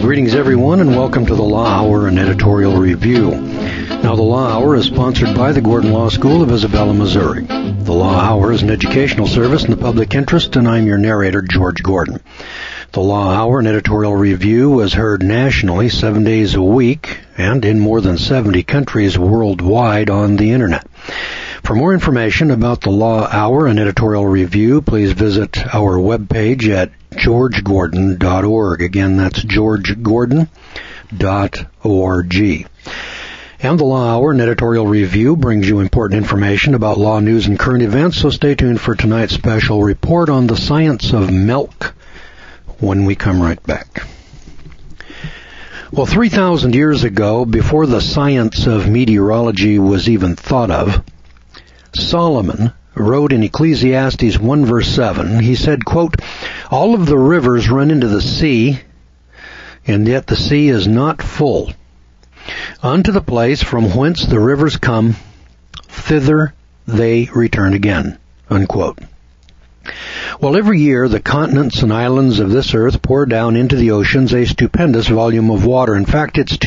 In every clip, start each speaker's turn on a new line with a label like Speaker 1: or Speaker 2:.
Speaker 1: Greetings, everyone, and welcome to the Law Hour and Editorial Review. Now, the Law Hour is sponsored by the Gordon Law School of Isabella, Missouri. The Law Hour is an educational service in the public interest, and I'm your narrator, George Gordon. The Law Hour and Editorial Review is heard nationally 7 days a week and in more than 70 countries worldwide on the Internet. For more information about the Law Hour and Editorial Review, please visit our webpage at georgegordon.org. Again, that's georgegordon.org. And the Law Hour and Editorial Review brings you important information about law news and current events, so stay tuned for tonight's special report on the science of milk when we come right back. Well, 3,000 years ago, before the science of meteorology was even thought of, Solomon wrote in Ecclesiastes 1 verse 7, he said, quote, "All of the rivers run into the sea, and yet the sea is not full. Unto the place from whence the rivers come, thither they return again." Unquote. Well, every year the continents and islands of this earth pour down into the oceans a stupendous volume of water. In fact, it's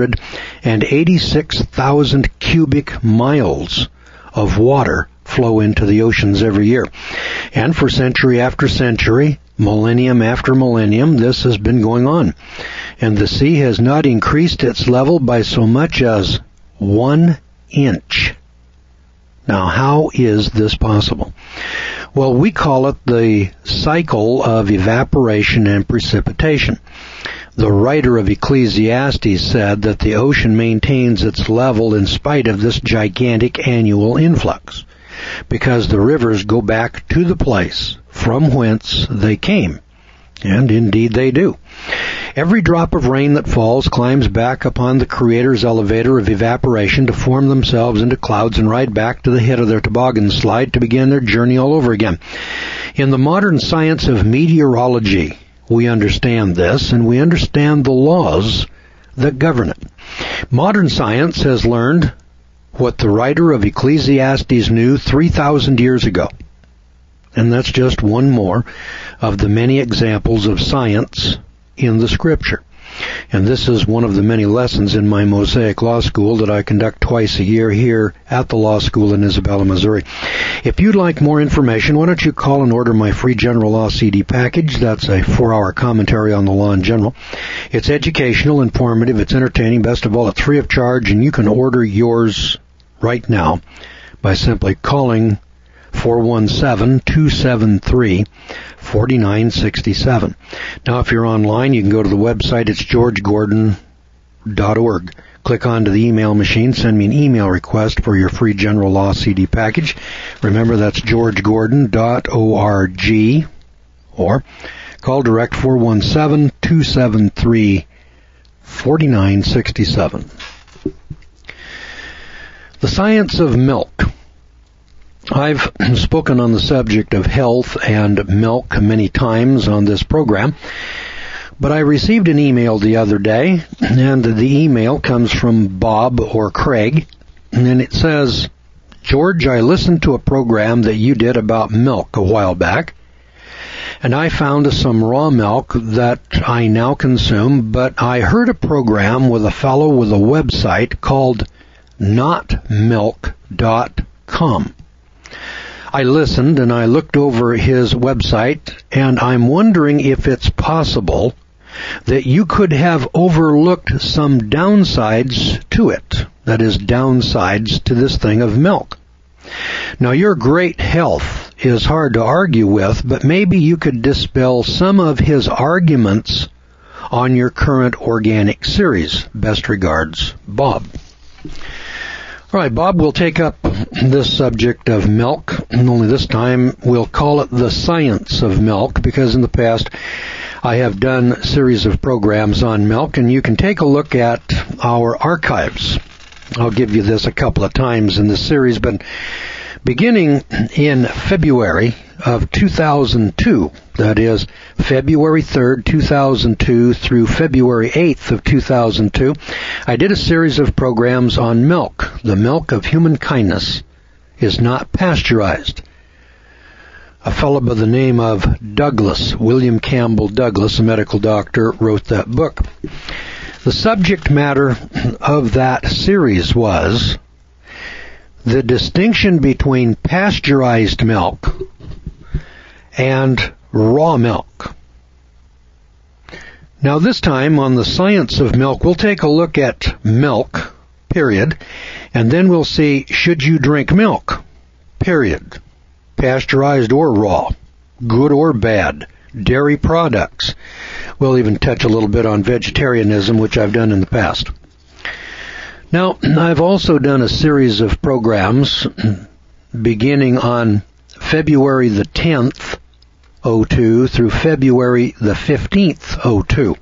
Speaker 1: 286,000 cubic miles of water flow into the oceans every year. And for century after century, millennium after millennium, this has been going on. And the sea has not increased its level by so much as 1 inch. Now, how is this possible? Well, we call it the cycle of evaporation and precipitation. The writer of Ecclesiastes said that the ocean maintains its level in spite of this gigantic annual influx, because the rivers go back to the place from whence they came. And indeed they do. Every drop of rain that falls climbs back upon the Creator's elevator of evaporation to form themselves into clouds and ride back to the head of their toboggan slide to begin their journey all over again. In the modern science of meteorology, we understand this, and we understand the laws that govern it. Modern science has learned what the writer of Ecclesiastes knew 3,000 years ago. And that's just one more of the many examples of science in the Scripture. And this is one of the many lessons in my Mosaic Law School that I conduct twice a year here at the Law School in Isabella, Missouri. If you'd like more information, why don't you call and order my free General Law CD package. That's a 4-hour commentary on the law in general. It's educational, informative, it's entertaining. Best of all, it's free of charge, and you can order yours right now by simply calling 417-273-4967. Now, if you're online, you can go to the website. It's georgegordon.org. Click onto the email machine. Send me an email request for your free General Law CD package. Remember, that's georgegordon.org. Or call direct 417-273-4967. The science of milk. I've spoken on the subject of health and milk many times on this program, but I received an email the other day, and the email comes from Bob or Craig, and it says, "George, I listened to a program that you did about milk a while back, and I found some raw milk that I now consume, but I heard a program with a fellow with a website called notmilk.com. I listened and I looked over his website, and I'm wondering if it's possible that you could have overlooked some downsides to it. That is, downsides to this thing of milk. Now, your great health is hard to argue with, but maybe you could dispel some of his arguments on your current organic series. Best regards, Bob." All right, Bob, we'll take up this subject of milk, and only this time we'll call it the science of milk, because in the past I have done a series of programs on milk, and you can take a look at our archives. I'll give you this a couple of times in this series, but beginning in February of 2002, that is February 3rd, 2002 through February 8th of 2002, I did a series of programs on milk. The milk of human kindness is not pasteurized. A fellow by the name of Douglas, William Campbell Douglas, a medical doctor, wrote that book. The subject matter of that series was the distinction between pasteurized milk and raw milk. Now this time on the science of milk, we'll take a look at milk, period, and then we'll see, should you drink milk, period, pasteurized or raw, good or bad, dairy products. We'll even touch a little bit on vegetarianism, which I've done in the past. Now, I've also done a series of programs beginning on February the 10th, 02 through February the 15th, 02.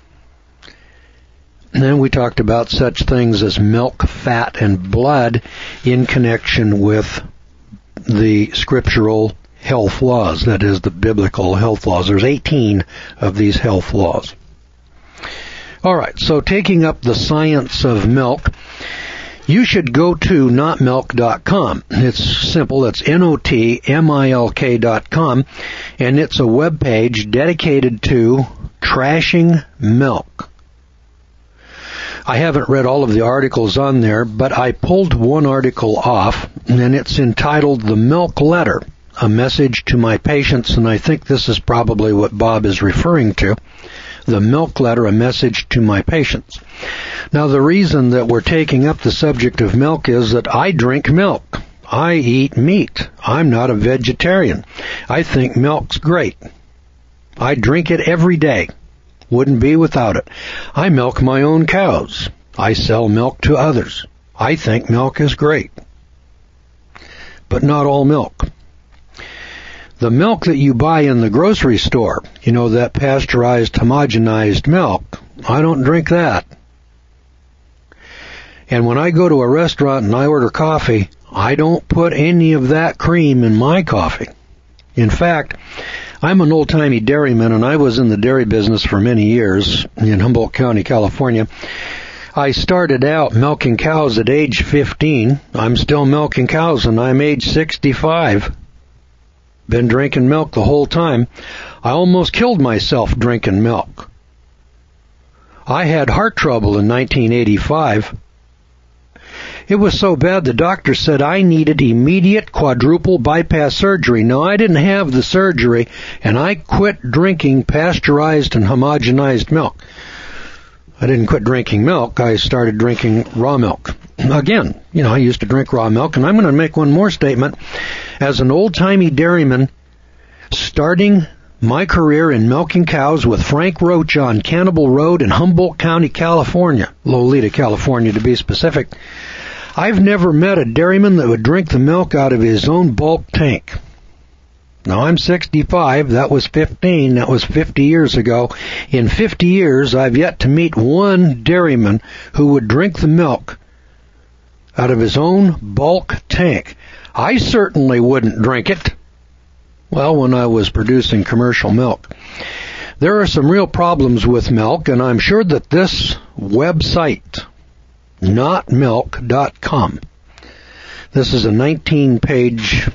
Speaker 1: And then we talked about such things as milk, fat, and blood in connection with the scriptural health laws, that is, the biblical health laws. There's 18 of these health laws. All right, so taking up the science of milk, you should go to notmilk.com. It's simple. It's notmilk.com, and it's a web page dedicated to trashing milk. I haven't read all of the articles on there, but I pulled one article off, and it's entitled The Milk Letter, a message to my patients, and I think this is probably what Bob is referring to. The Milk Letter, a message to my patients. Now, the reason that we're taking up the subject of milk is that I drink milk. I eat meat. I'm not a vegetarian. I think milk's great. I drink it every day. Wouldn't be without it. I milk my own cows. I sell milk to others. I think milk is great. But not all milk. The milk that you buy in the grocery store, that pasteurized, homogenized milk, I don't drink that. And when I go to a restaurant and I order coffee, I don't put any of that cream in my coffee. In fact, I'm an old-timey dairyman, and I was in the dairy business for many years in Humboldt County, California. I started out milking cows at age 15. I'm still milking cows, and I'm age 65. Been drinking milk the whole time. I almost killed myself drinking milk. I had heart trouble in 1985. It was so bad the doctor said I needed immediate quadruple bypass surgery. No, I didn't have the surgery, and I quit drinking pasteurized and homogenized milk. I didn't quit drinking milk. I started drinking raw milk. Again, I used to drink raw milk, and I'm going to make one more statement. As an old-timey dairyman, starting my career in milking cows with Frank Roach on Cannibal Road in Humboldt County, California, Lolita, California to be specific, I've never met a dairyman that would drink the milk out of his own bulk tank. Now, I'm 65. That was 15. That was 50 years ago. In 50 years, I've yet to meet one dairyman who would drink the milk out of his own bulk tank. I certainly wouldn't drink it. Well, when I was producing commercial milk. There are some real problems with milk, and I'm sure that this website, notmilk.com, this is a 19-page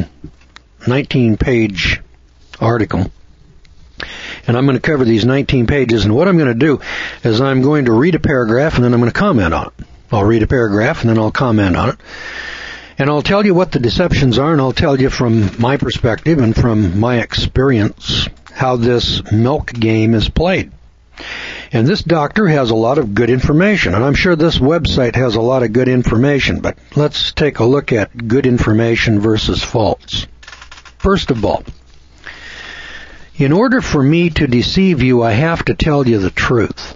Speaker 1: article. And I'm going to cover these 19 pages, and what I'm going to do is I'm going to read a paragraph, and then I'm going to comment on it. I'll read a paragraph, and then I'll comment on it. And I'll tell you what the deceptions are, and I'll tell you from my perspective and from my experience how this milk game is played. And this doctor has a lot of good information, and I'm sure this website has a lot of good information, but let's take a look at good information versus false. First of all, in order for me to deceive you, I have to tell you the truth.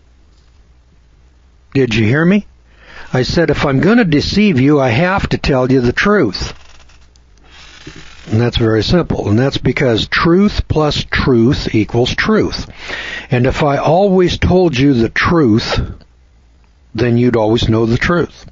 Speaker 1: Did you hear me? I said, if I'm going to deceive you, I have to tell you the truth. And that's very simple. And that's because truth plus truth equals truth. And if I always told you the truth, then you'd always know the truth.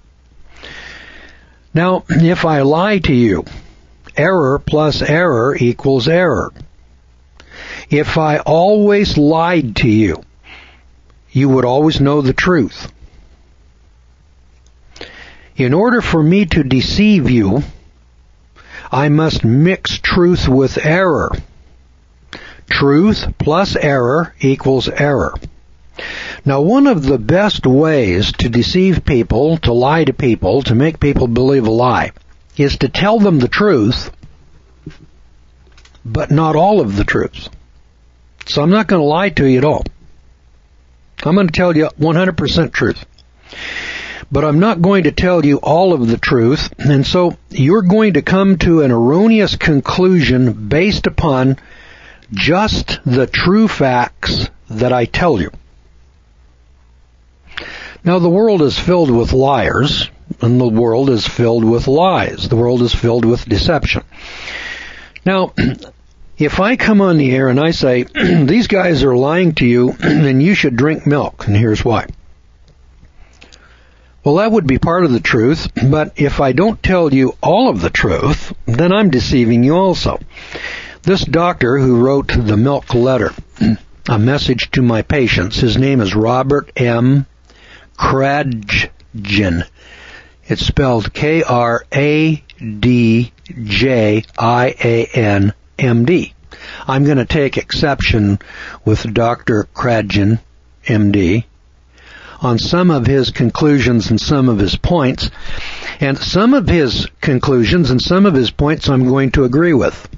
Speaker 1: Now, if I lie to you, error plus error equals error. If I always lied to you, you would always know the truth. In order for me to deceive you, I must mix truth with error. Truth plus error equals error. Now, one of the best ways to deceive people, to lie to people, to make people believe a lie, is to tell them the truth, but not all of the truth. So I'm not going to lie to you at all. I'm going to tell you 100% truth. But I'm not going to tell you all of the truth, and so you're going to come to an erroneous conclusion based upon just the true facts that I tell you. Now, the world is filled with liars, and the world is filled with lies. The world is filled with deception. Now, if I come on the air and I say, these guys are lying to you, and you should drink milk, and here's why. Well, that would be part of the truth, but if I don't tell you all of the truth, then I'm deceiving you also. This doctor who wrote the milk letter, A Message to My Patients, his name is Robert M. Kradjian. It's spelled Kradjian, MD. I'm going to take exception with Dr. Kradjian, MD, on some of his conclusions and some of his points. And some of his conclusions and some of his points I'm going to agree with.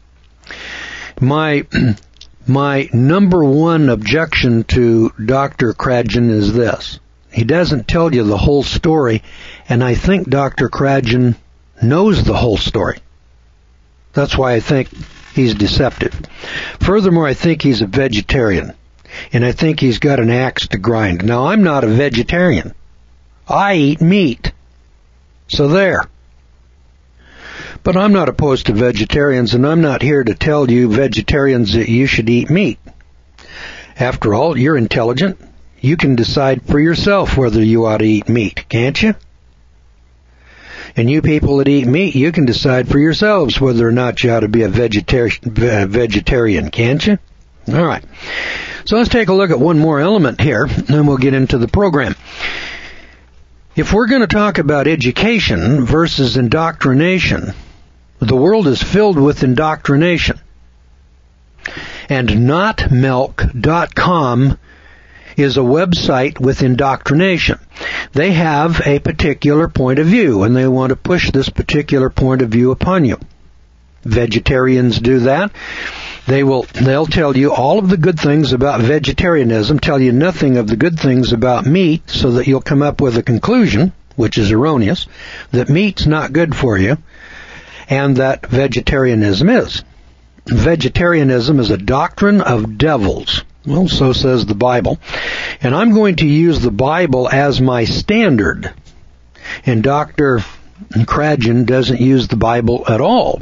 Speaker 1: My number one objection to Dr. Kradjian is this. He doesn't tell you the whole story, and I think Dr. Kradjian knows the whole story. That's why I think he's deceptive. Furthermore, I think he's a vegetarian, and I think he's got an axe to grind. Now, I'm not a vegetarian. I eat meat. So there. But I'm not opposed to vegetarians, and I'm not here to tell you vegetarians that you should eat meat. After all, you're intelligent. You can decide for yourself whether you ought to eat meat, can't you? And you people that eat meat, you can decide for yourselves whether or not you ought to be a vegetarian, can't you? All right. So let's take a look at one more element here, and then we'll get into the program. If we're going to talk about education versus indoctrination, the world is filled with indoctrination. And notmilk.com is a website with indoctrination. They have a particular point of view, and they want to push this particular point of view upon you. Vegetarians do that. They'll tell you all of the good things about vegetarianism, tell you nothing of the good things about meat, so that you'll come up with a conclusion, which is erroneous, that meat's not good for you, and that vegetarianism is. Vegetarianism is a doctrine of devils. Well, so says the Bible. And I'm going to use the Bible as my standard. And Dr. Kradjian doesn't use the Bible at all.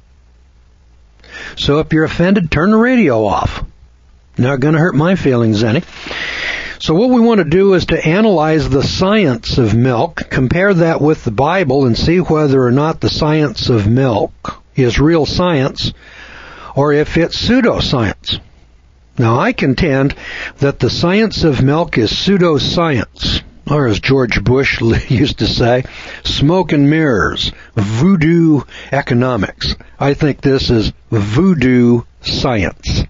Speaker 1: So if you're offended, turn the radio off. Not going to hurt my feelings any. So what we want to do is to analyze the science of milk, compare that with the Bible, and see whether or not the science of milk is real science, or if it's pseudoscience. Now, I contend that the science of milk is pseudoscience, or as George Bush used to say, smoke and mirrors, voodoo economics. I think this is voodoo science.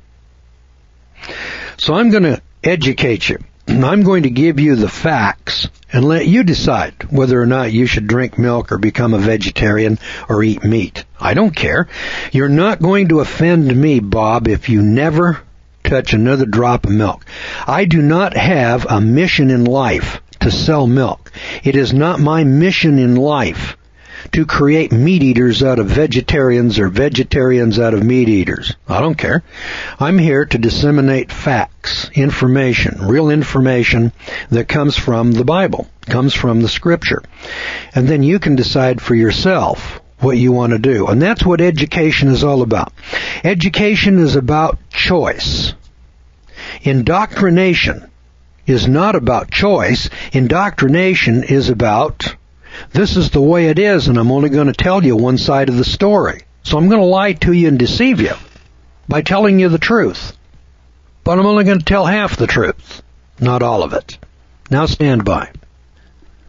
Speaker 1: So I'm going to educate you. I'm going to give you the facts and let you decide whether or not you should drink milk or become a vegetarian or eat meat. I don't care. You're not going to offend me, Bob, if you never touch another drop of milk. I do not have a mission in life to sell milk. It is not my mission in life to create meat eaters out of vegetarians or vegetarians out of meat eaters. I don't care. I'm here to disseminate facts, information, real information that comes from the Bible, comes from the Scripture. And then you can decide for yourself what you want to do. And that's what education is all about. Education is about choice. Indoctrination is not about choice. Indoctrination is about, this is the way it is, and I'm only going to tell you one side of the story. So I'm going to lie to you and deceive you by telling you the truth. But I'm only going to tell half the truth, not all of it. Now stand by.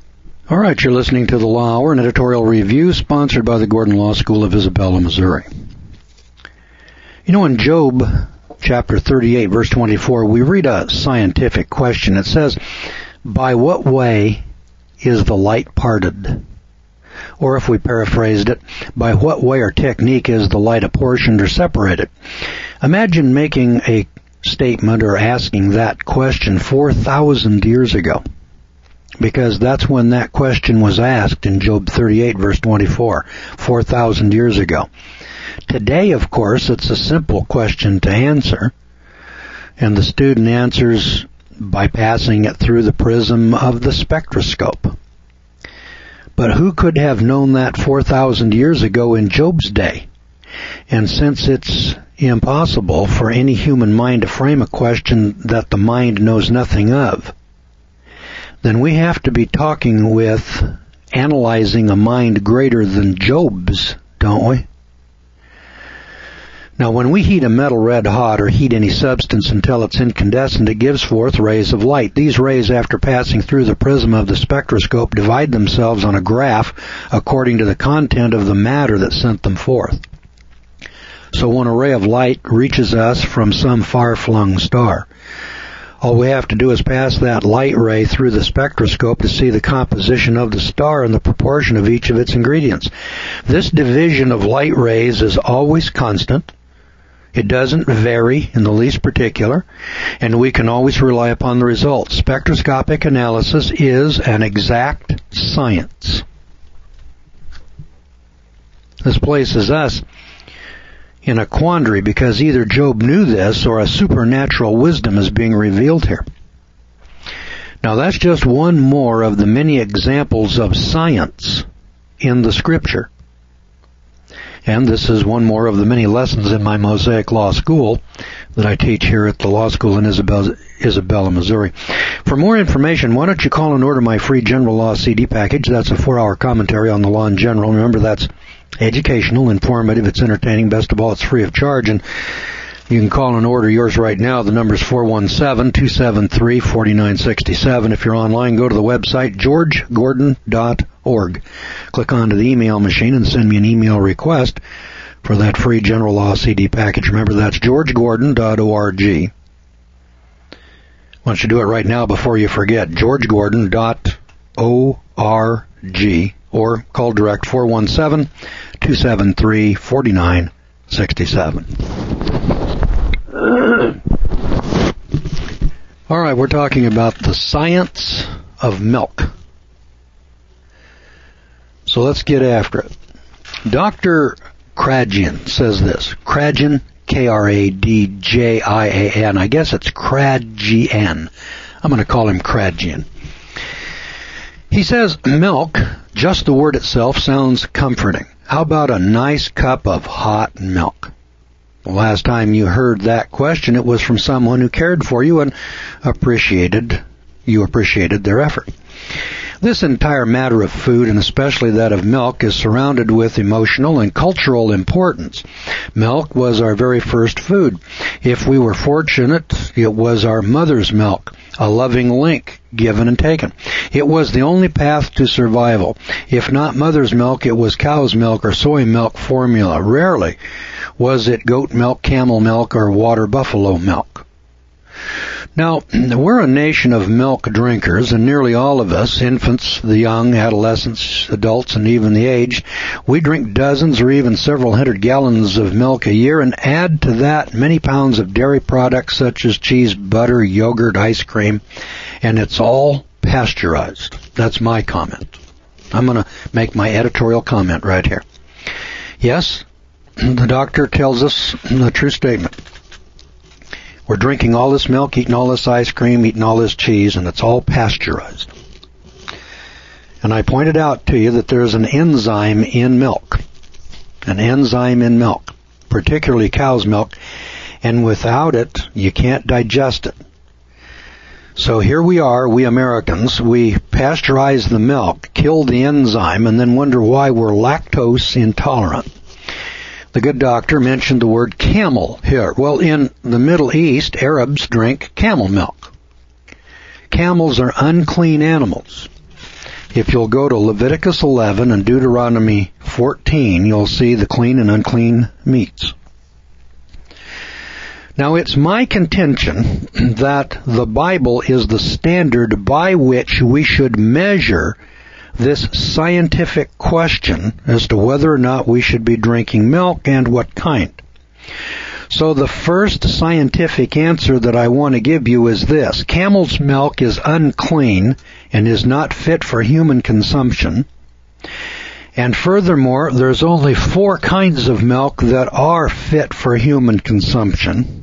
Speaker 1: All right, you're listening to The Law Hour, an editorial review sponsored by the Gordon Law School of Isabella, Missouri. You know, in Job chapter 38, verse 24, we read a scientific question. It says, "By what way is the light parted?" Or if we paraphrased it, by what way or technique is the light apportioned or separated? Imagine making a statement or asking that question 4,000 years ago. Because that's when that question was asked in Job 38, verse 24, 4,000 years ago. Today, of course, it's a simple question to answer, and the student answers by passing it through the prism of the spectroscope. But who could have known that 4,000 years ago in Job's day? And since it's impossible for any human mind to frame a question that the mind knows nothing of, then we have to be talking with, analyzing a mind greater than Job's, don't we? Now, when we heat a metal red hot or heat any substance until it's incandescent, it gives forth rays of light. These rays, after passing through the prism of the spectroscope, divide themselves on a graph according to the content of the matter that sent them forth. So when a ray of light reaches us from some far-flung star, all we have to do is pass that light ray through the spectroscope to see the composition of the star and the proportion of each of its ingredients. This division of light rays is always constant. It doesn't vary in the least particular, and we can always rely upon the results. Spectroscopic analysis is an exact science. This places us in a quandary because either Job knew this or a supernatural wisdom is being revealed here. Now that's just one more of the many examples of science in the Scripture. And this is one more of the many lessons in my Mosaic Law School that I teach here at the Law School in Isabella, Missouri. For more information, why don't you call and order my free General Law CD package? That's a 4-hour commentary on the law in general. Remember, that's educational, informative, it's entertaining. Best of all, it's free of charge. And you can call and order yours right now. The number is 417-273-4967. If you're online, go to the website, georgegordon.org. Click onto the email machine and send me an email request for that free General Law CD package. Remember, that's georgegordon.org. Why don't you do it right now before you forget, georgegordon.org, or call direct 417-273-4967. All right, we're talking about the science of milk. So let's get after it. Dr. Kradjian says this. Kradjian, Kradjian. I guess it's Kradjian. I'm going to call him Kradjian. He says, milk, just the word itself, sounds comforting. How about a nice cup of hot milk? The last time you heard that question, it was from someone who cared for you and appreciated their effort. This entire matter of food, and especially that of milk, is surrounded with emotional and cultural importance. Milk was our very first food. If we were fortunate, it was our mother's milk, a loving link given and taken. It was the only path to survival. If not mother's milk, it was cow's milk or soy milk formula. Rarely was it goat milk, camel milk, or water buffalo milk. Now, we're a nation of milk drinkers, and nearly all of us, infants, the young, adolescents, adults, and even the aged, we drink dozens or even several hundred gallons of milk a year, and add to that many pounds of dairy products such as cheese, butter, yogurt, ice cream, and it's all pasteurized. That's my comment. I'm going to make my editorial comment right here. Yes, the doctor tells us a true statement. We're drinking all this milk, eating all this ice cream, eating all this cheese, and it's all pasteurized. And I pointed out to you that there's an enzyme in milk. An enzyme in milk, particularly cow's milk, and without it, you can't digest it. So here we are, we Americans, we pasteurize the milk, kill the enzyme, and then wonder why we're lactose intolerant. The good doctor mentioned the word camel here. Well, in the Middle East, Arabs drink camel milk. Camels are unclean animals. If you'll go to Leviticus 11 and Deuteronomy 14, you'll see the clean and unclean meats. Now, it's my contention that the Bible is the standard by which we should measure this scientific question as to whether or not we should be drinking milk and what kind. So the first scientific answer that I want to give you is this. Camel's milk is unclean and is not fit for human consumption. And furthermore, there's only 4 kinds of milk that are fit for human consumption.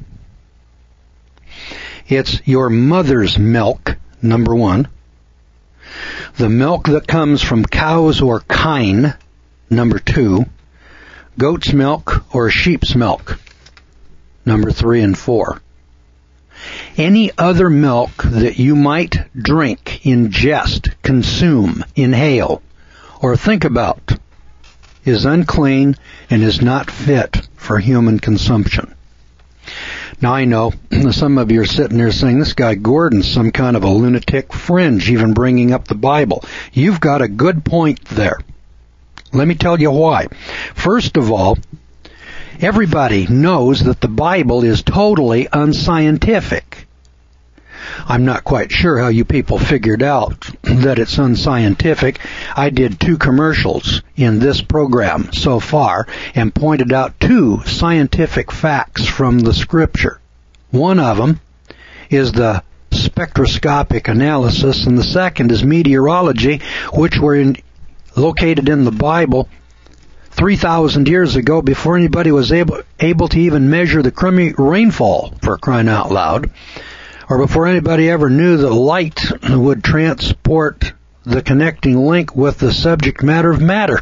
Speaker 1: It's your mother's milk, number 1. The milk that comes from cows or kine, number 2. Goat's milk or sheep's milk, number 3 and 4. Any other milk that you might drink, ingest, consume, inhale, or think about is unclean and is not fit for human consumption. Now I know some of you are sitting there saying, this guy Gordon's some kind of a lunatic fringe, even bringing up the Bible. You've got a good point there. Let me tell you why. First of all, everybody knows that the Bible is totally unscientific. I'm not quite sure how you people figured out that it's unscientific. I did 2 commercials in this program so far and pointed out 2 scientific facts from the Scripture. One of them is the spectroscopic analysis, and the second is meteorology, which were located in the Bible 3,000 years ago before anybody was able to even measure the crummy rainfall, for crying out loud, or before anybody ever knew that light would transport the connecting link with the subject matter of matter.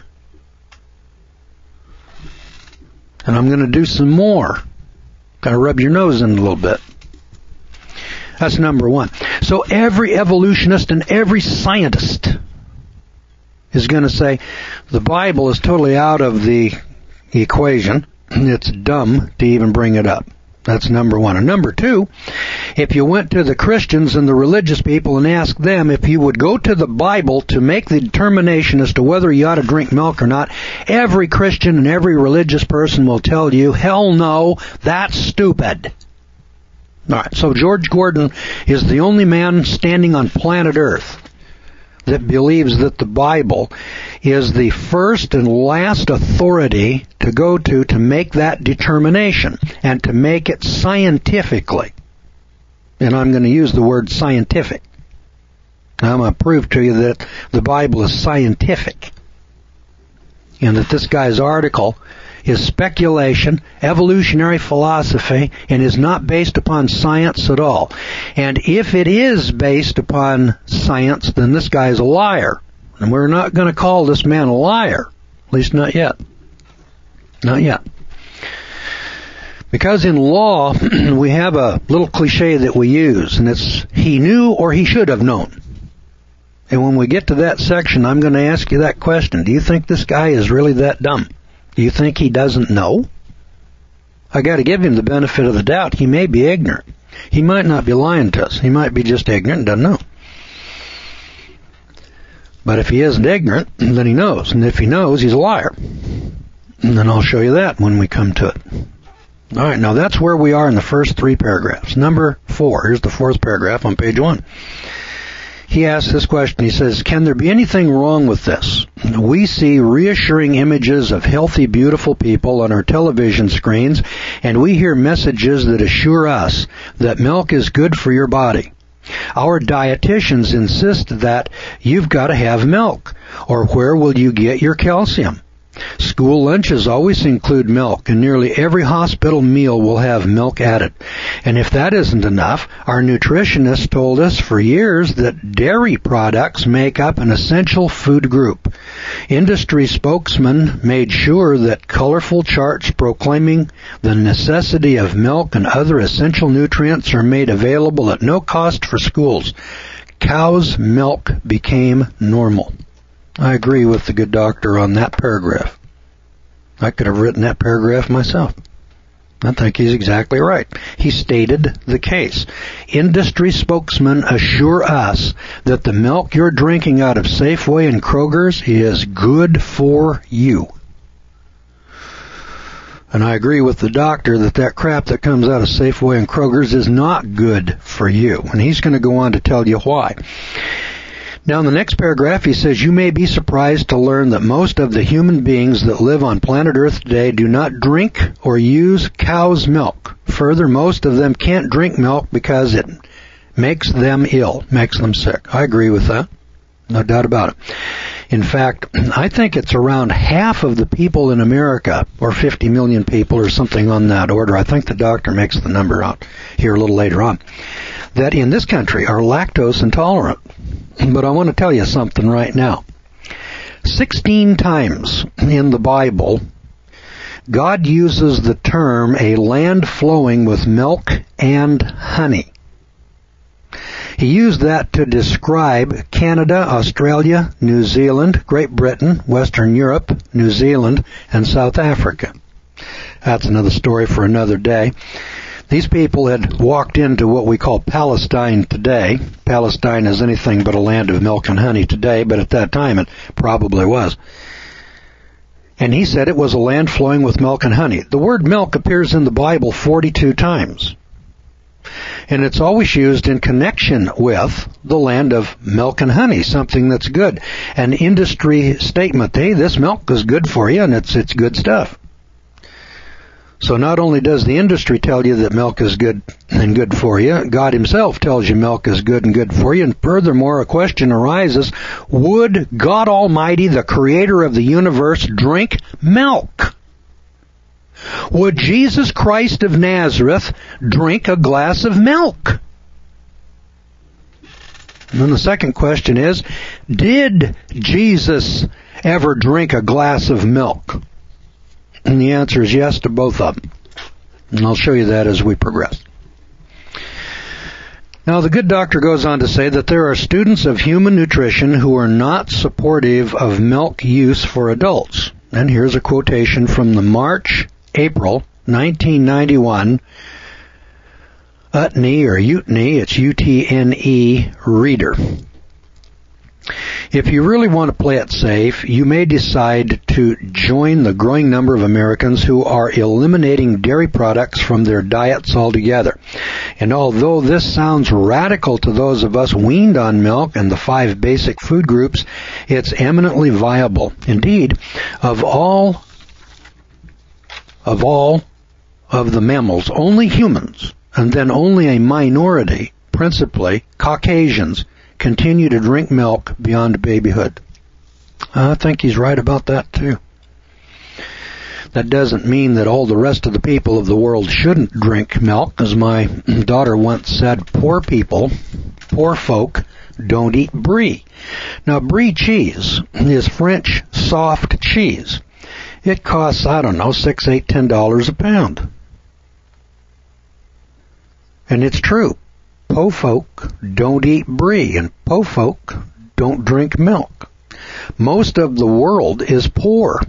Speaker 1: And I'm going to do some more. Kind of rub your nose in a little bit. That's number 1. So every evolutionist and every scientist is going to say the Bible is totally out of the equation. It's dumb to even bring it up. That's number 1. And number 2, if you went to the Christians and the religious people and asked them if you would go to the Bible to make the determination as to whether you ought to drink milk or not, every Christian and every religious person will tell you, hell no, that's stupid. Alright, so George Gordon is the only man standing on planet Earth that believes that the Bible is the first and last authority to go to make that determination and to make it scientifically. And I'm going to use the word scientific. I'm going to prove to you that the Bible is scientific and that this guy's article is speculation, evolutionary philosophy, and is not based upon science at all. And if it is based upon science, then this guy is a liar. And we're not going to call this man a liar. At least not yet. Not yet. Because in law, we have a little cliche that we use, and it's, he knew or he should have known. And when we get to that section, I'm going to ask you that question. Do you think this guy is really that dumb? Do you think he doesn't know? I got to give him the benefit of the doubt. He may be ignorant. He might not be lying to us. He might be just ignorant and doesn't know. But if he isn't ignorant, then he knows. And if he knows, he's a liar. And then I'll show you that when we come to it. All right, now that's where we are in the first 3 paragraphs. Number 4, here's the 4th paragraph on page 1. He asks this question. He says, can there be anything wrong with this? We see reassuring images of healthy, beautiful people on our television screens, and we hear messages that assure us that milk is good for your body. Our dietitians insist that you've got to have milk, or where will you get your calcium? School lunches always include milk, and nearly every hospital meal will have milk added. And if that isn't enough, our nutritionist told us for years that dairy products make up an essential food group. Industry spokesmen made sure that colorful charts proclaiming the necessity of milk and other essential nutrients are made available at no cost for schools. Cow's milk became normal. I agree with the good doctor on that paragraph. I could have written that paragraph myself. I think he's exactly right. He stated the case. Industry spokesmen assure us that the milk you're drinking out of Safeway and Kroger's is good for you. And I agree with the doctor that crap that comes out of Safeway and Kroger's is not good for you. And he's going to go on to tell you why. Now, in the next paragraph, he says, you may be surprised to learn that most of the human beings that live on planet Earth today do not drink or use cow's milk. Further, most of them can't drink milk because it makes them ill, makes them sick. I agree with that. No doubt about it. In fact, I think it's around half of the people in America, or 50 million people, or something on that order. I think the doctor makes the number out here a little later on, that in this country are lactose intolerant. But I want to tell you something right now. 16 times in the Bible, God uses the term a land flowing with milk and honey. He used that to describe Canada, Australia, New Zealand, Great Britain, Western Europe, New Zealand, and South Africa. That's another story for another day. These people had walked into what we call Palestine today. Palestine is anything but a land of milk and honey today, but at that time it probably was. And he said it was a land flowing with milk and honey. The word milk appears in the Bible 42 times. And it's always used in connection with the land of milk and honey, something that's good. An industry statement, hey, this milk is good for you, and it's good stuff. So not only does the industry tell you that milk is good and good for you, God himself tells you milk is good and good for you. And furthermore, a question arises, would God Almighty, the creator of the universe, drink milk? Would Jesus Christ of Nazareth drink a glass of milk? And then the second question is, did Jesus ever drink a glass of milk? And the answer is yes to both of them. And I'll show you that as we progress. Now, the good doctor goes on to say that there are students of human nutrition who are not supportive of milk use for adults. And here's a quotation from the March-April 1991 Utne, or Utne, it's U-T-N-E, reader. If you really want to play it safe, you may decide to join the growing number of Americans who are eliminating dairy products from their diets altogether. And although this sounds radical to those of us weaned on milk and the 5 basic food groups, it's eminently viable. Indeed, of all of the mammals, only humans, and then only a minority, principally Caucasians, continue to drink milk beyond babyhood. I think he's right about that too. That doesn't mean that all the rest of the people of the world shouldn't drink milk. As my daughter once said, poor people, poor folk, don't eat brie. Now, brie cheese is French soft cheese. It costs, $6, $8, $10 a pound. And it's true. Po folk don't eat brie, and po folk don't drink milk. Most of the world is poor.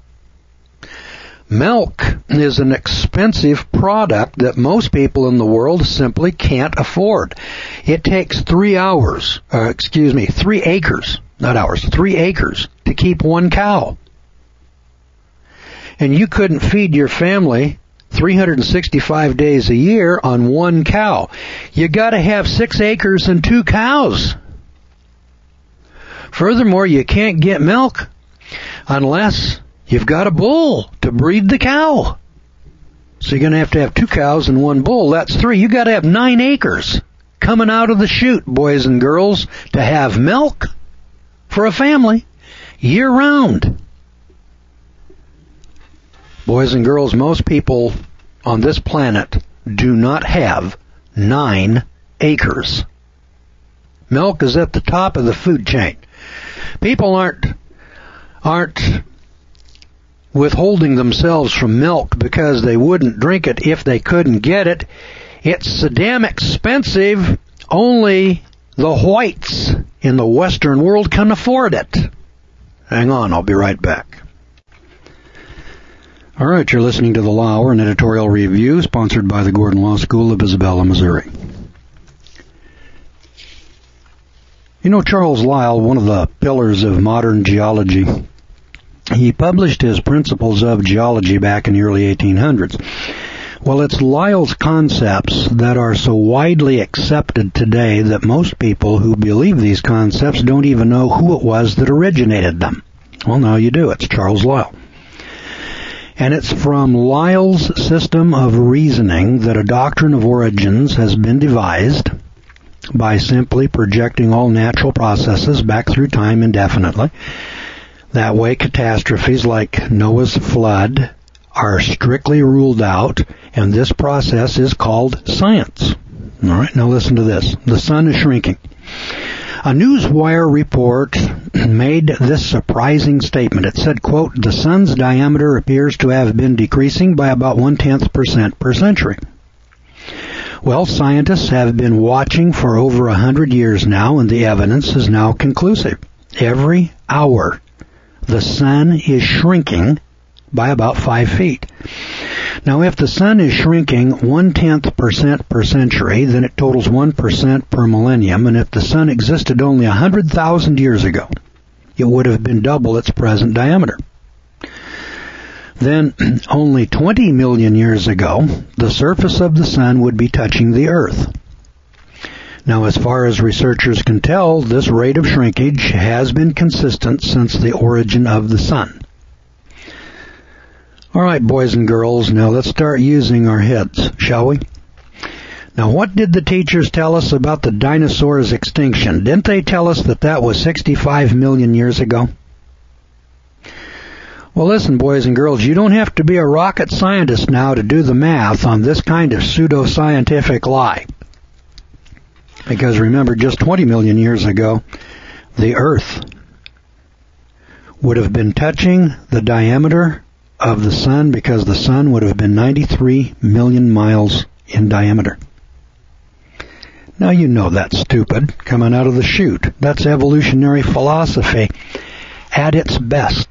Speaker 1: Milk is an expensive product that most people in the world simply can't afford. It takes 3 acres to keep one cow. And you couldn't feed your family 365 days a year on one cow. You got to have 6 acres and 2 cows. Furthermore, you can't get milk unless you've got a bull to breed the cow. So you're going to have 2 cows and 1 bull. That's 3. You got to have 9 acres coming out of the chute, boys and girls, to have milk for a family year round. Boys and girls, most people on this planet do not have 9 acres. Milk is at the top of the food chain. People aren't withholding themselves from milk because they wouldn't drink it if they couldn't get it. It's so damn expensive, only the whites in the Western world can afford it. Hang on, I'll be right back. All right, you're listening to The Law Hour, an editorial review sponsored by the Gordon Law School of Isabella, Missouri. You know, Charles Lyell, one of the pillars of modern geology, he published his Principles of Geology back in the early 1800s. Well, it's Lyell's concepts that are so widely accepted today that most people who believe these concepts don't even know who it was that originated them. Well, now you do. It's Charles Lyell. And it's from Lyell's system of reasoning that a doctrine of origins has been devised by simply projecting all natural processes back through time indefinitely. That way, catastrophes like Noah's flood are strictly ruled out, and this process is called science. All right, now listen to this. The sun is shrinking. A Newswire report made this surprising statement. It said, quote, the sun's diameter appears to have been decreasing by about 0.1% per century. Well, scientists have been watching for over 100 years now, and the evidence is now conclusive. Every hour, the sun is shrinking by about 5 feet. Now, if the sun is shrinking 0.1% per century, then it totals 1% per millennium, and if the sun existed only 100,000 years ago, it would have been double its present diameter. Then, only 20 million years ago, the surface of the sun would be touching the Earth. Now, as far as researchers can tell, this rate of shrinkage has been consistent since the origin of the sun. All right, boys and girls, now let's start using our heads, shall we? Now, what did the teachers tell us about the dinosaurs' extinction? Didn't they tell us that that was 65 million years ago? Well, listen, boys and girls, you don't have to be a rocket scientist now to do the math on this kind of pseudo-scientific lie. Because remember, just 20 million years ago, the Earth would have been touching the diameter of the sun because the sun would have been 93 million miles in diameter. Now you know that's stupid, coming out of the chute. That's evolutionary philosophy at its best.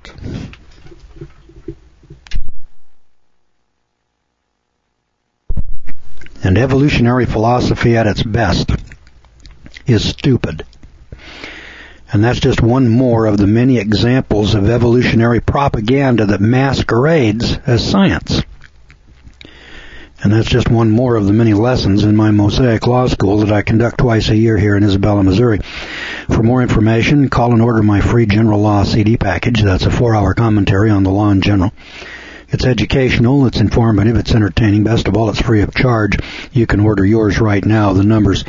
Speaker 1: And evolutionary philosophy at its best is stupid. And that's just one more of the many examples of evolutionary propaganda that masquerades as science. And that's just one more of the many lessons in my Mosaic Law School that I conduct twice a year here in Isabella, Missouri. For more information, call and order my free General Law CD package. That's a 4-hour commentary on the law in general. It's educational, it's informative, it's entertaining. Best of all, it's free of charge. You can order yours right now. The number's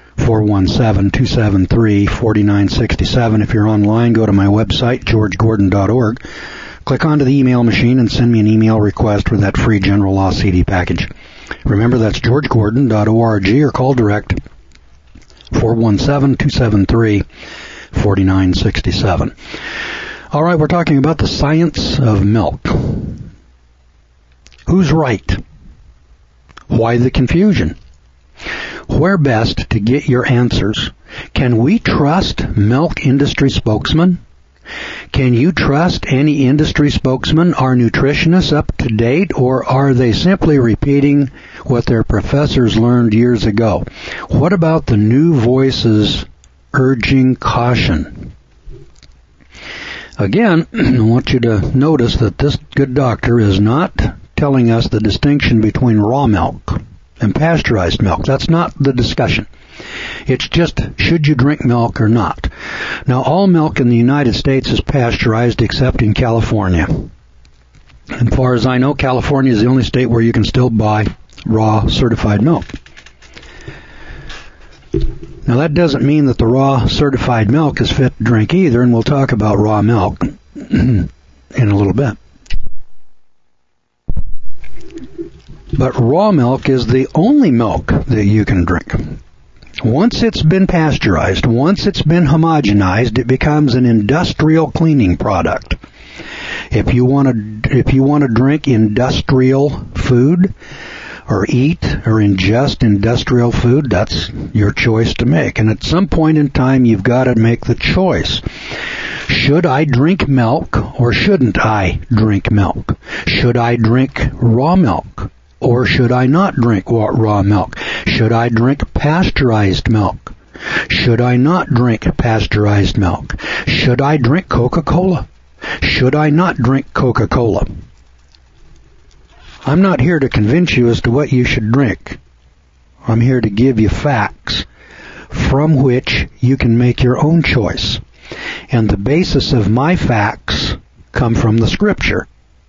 Speaker 1: 417-273-4967. If you're online, go to my website, georgegordon.org. Click onto the email machine and send me an email request for that free General Law CD package. Remember, that's georgegordon.org or call direct 417-273-4967. All right, we're talking about the science of milk. Who's right? Why the confusion? Where best to get your answers? Can we trust milk industry spokesmen? Can you trust any industry spokesman? Are nutritionists up to date, or are they simply repeating what their professors learned years ago? What about the new voices urging caution? Again, I want you to notice that this good doctor is not telling us the distinction between raw milk and pasteurized milk. That's not the discussion. It's just, should you drink milk or not? Now, all milk in the United States is pasteurized except in California. As far as I know, California is the only state where you can still buy raw certified milk. Now, that doesn't mean that the raw certified milk is fit to drink either, and we'll talk about raw milk in a little bit. But raw milk is the only milk that you can drink. Once it's been pasteurized, once it's been homogenized, it becomes an industrial cleaning product. If you want to drink industrial food or eat or ingest industrial food, that's your choice to make. And at some point in time, you've got to make the choice. Should I drink milk or shouldn't I drink milk? Should I drink raw milk or should I not drink raw milk? Should I drink pasteurized milk? Should I not drink pasteurized milk? Should I drink Coca-Cola? Should I not drink Coca-Cola? I'm not here to convince you as to what you should drink. I'm here to give you facts from which you can make your own choice. And the basis of my facts come from the Scripture.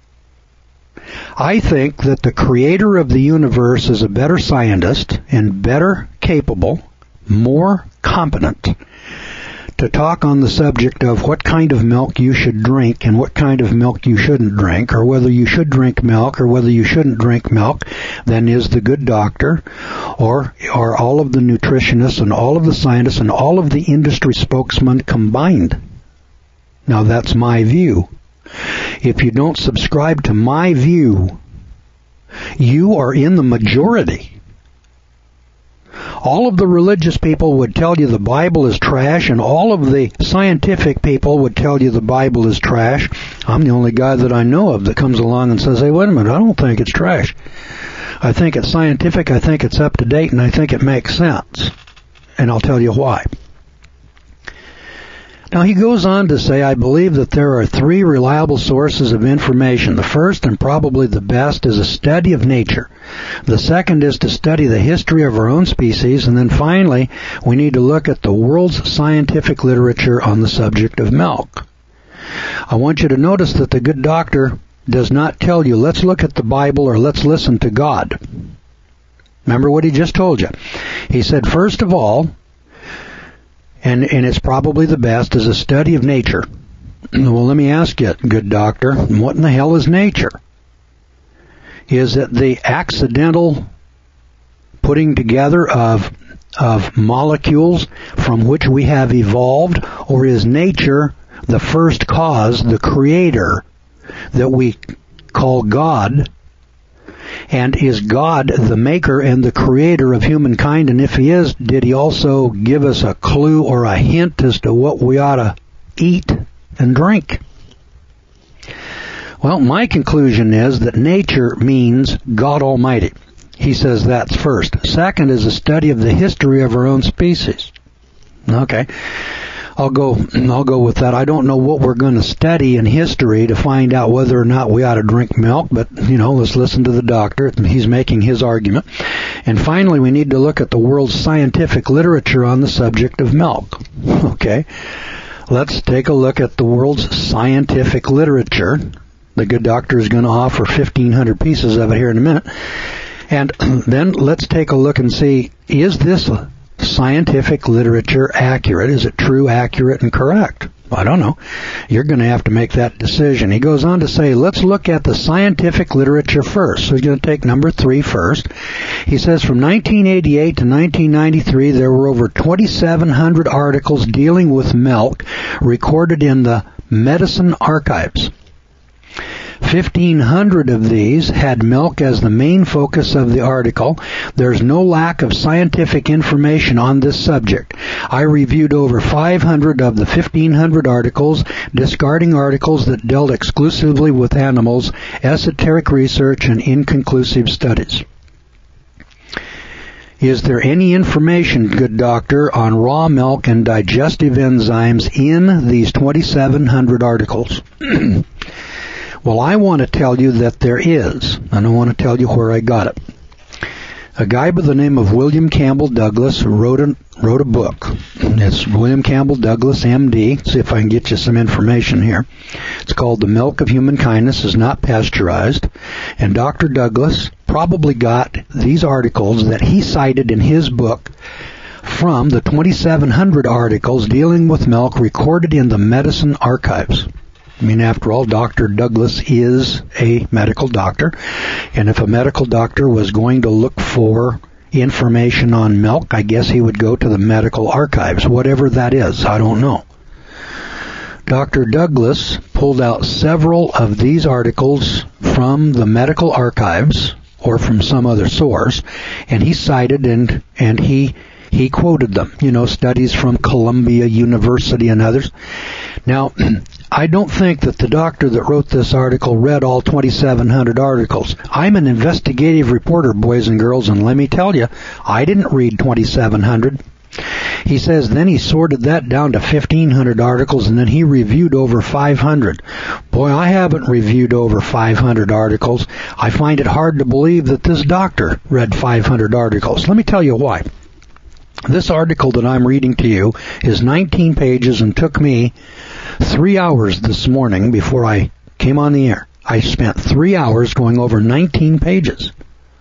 Speaker 1: I think that the creator of the universe is a better scientist and better capable, more competent to talk on the subject of what kind of milk you should drink and what kind of milk you shouldn't drink, or whether you should drink milk or whether you shouldn't drink milk, than is the good doctor or all of the nutritionists and all of the scientists and all of the industry spokesmen combined. Now that's my view. If you don't subscribe to my view, you are in the majority. All of the religious people would tell you the Bible is trash, and all of the scientific people would tell you the Bible is trash. I'm the only guy that I know of that comes along and says, hey, wait a minute, I don't think it's trash. I think it's scientific, I think it's up to date, and I think it makes sense. And I'll tell you why. Now he goes on to say, I believe that there are three reliable sources of information. The first and probably the best is a study of nature. The second is to study the history of our own species. And then finally, we need to look at the world's scientific literature on the subject of milk. I want you to notice that the good doctor does not tell you, let's look at the Bible or let's listen to God. Remember what he just told you. He said, first of all, and it's probably the best, is a study of nature. Well, let me ask you, good doctor, what in the hell is nature? Is it the accidental putting together of molecules from which we have evolved, or is nature the first cause, the creator that we call God? And is God the maker and the creator of humankind? And if he is, did he also give us a clue or a hint as to what we ought to eat and drink? Well, my conclusion is that nature means God Almighty. He says that's first. Second is a study of the history of our own species. Okay. I'll go with that. I don't know what we're going to study in history to find out whether or not we ought to drink milk, but, let's listen to the doctor. He's making his argument. And finally, we need to look at the world's scientific literature on the subject of milk. Okay. Let's take a look at the world's scientific literature. The good doctor is going to offer 1,500 pieces of it here in a minute. And then let's take a look and see, is this scientific literature accurate? Is it true, accurate, and correct? I don't know. You're going to have to make that decision. He goes on to say, let's look at the scientific literature first. So he's going to take number 3 first. He says from 1988 to 1993, there were over 2,700 articles dealing with milk recorded in the medicine archives. 1,500 of these had milk as the main focus of the article. There's no lack of scientific information on this subject. I reviewed over 500 of the 1,500 articles, discarding articles that dealt exclusively with animals, esoteric research, and inconclusive studies. Is there any information, good doctor, on raw milk and digestive enzymes in these 2,700 articles? Well, I want to tell you that there is, and I want to tell you where I got it. A guy by the name of William Campbell Douglas wrote a book. It's William Campbell Douglas, M.D. See if I can get you some information here. It's called The Milk of Human Kindness is Not Pasteurized. And Dr. Douglas probably got these articles that he cited in his book from the 2,700 articles dealing with milk recorded in the medicine archives. I mean, after all, Dr. Douglas is a medical doctor, and if a medical doctor was going to look for information on milk, I guess he would go to the medical archives, whatever that is. I don't know. Dr. Douglas pulled out several of these articles from the medical archives or from some other source, and he cited and he quoted them, studies from Columbia University and others. Now, I don't think that the doctor that wrote this article read all 2,700 articles. I'm an investigative reporter, boys and girls, and let me tell you, I didn't read 2,700. He says then he sorted that down to 1,500 articles, and then he reviewed over 500. Boy, I haven't reviewed over 500 articles. I find it hard to believe that this doctor read 500 articles. Let me tell you why. This article that I'm reading to you is 19 pages and took me 3 hours this morning before I came on the air. I spent 3 hours going over 19 pages.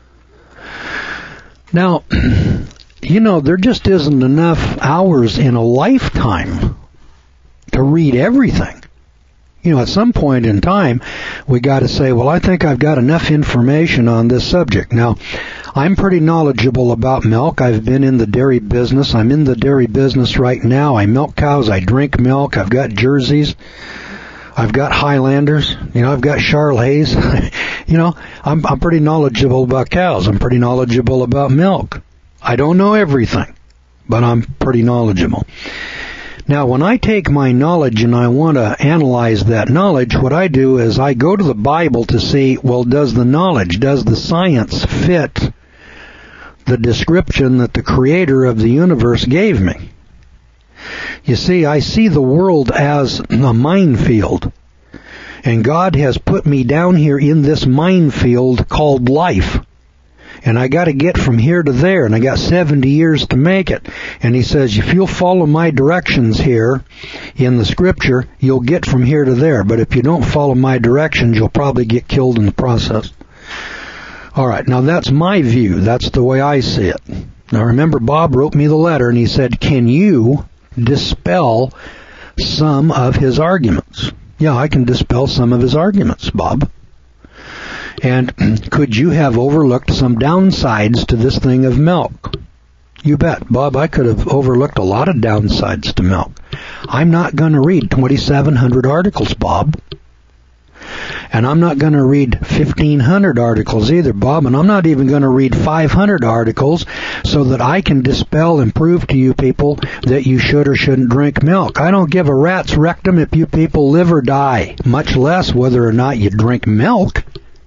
Speaker 1: Now, you know, there just isn't enough hours in a lifetime to read everything. You know, at some point in time, we got to say, well, I think I've got enough information on this subject. Now, I'm pretty knowledgeable about milk. I've been in the dairy business. I'm in the dairy business right now. I milk cows. I drink milk. I've got Jerseys. I've got Highlanders. You know, I've got Charolais. You know, I'm pretty knowledgeable about cows. I'm pretty knowledgeable about milk. I don't know everything, but I'm pretty knowledgeable. Now, when I take my knowledge and I want to analyze that knowledge, what I do is I go to the Bible to see, well, does the knowledge, does the science fit the description that the creator of the universe gave me? You see, I see the world as a minefield, and God has put me down here in this minefield called life. And I got to get from here to there, and I got 70 years to make it. And he says, if you'll follow my directions here in the scripture, you'll get from here to there. But if you don't follow my directions, you'll probably get killed in the process. All right, now that's my view. That's the way I see it. Now remember, Bob wrote me the letter, and he said, can you dispel some of his arguments? Yeah, I can dispel some of his arguments, Bob. And could you have overlooked some downsides to this thing of milk? You bet, Bob, I could have overlooked a lot of downsides to milk. I'm not going to read 2,700 articles, Bob. And I'm not going to read 1,500 articles either, Bob. And I'm not even going to read 500 articles so that I can dispel and prove to you people that you should or shouldn't drink milk. I don't give a rat's rectum if you people live or die, much less whether or not you drink milk.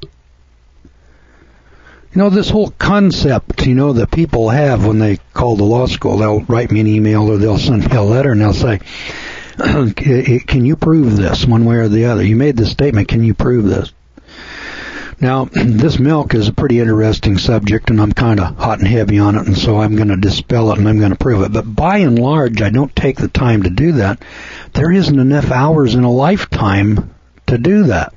Speaker 1: You know, this whole concept, you know, that people have when they call the law school, they'll write me an email or they'll send me a letter and they'll say, can you prove this one way or the other? You made this statement, can you prove this? Now, this milk is a pretty interesting subject, and I'm kind of hot and heavy on it, and so I'm going to dispel it and I'm going to prove it. But by and large, I don't take the time to do that. There isn't enough hours in a lifetime to do that.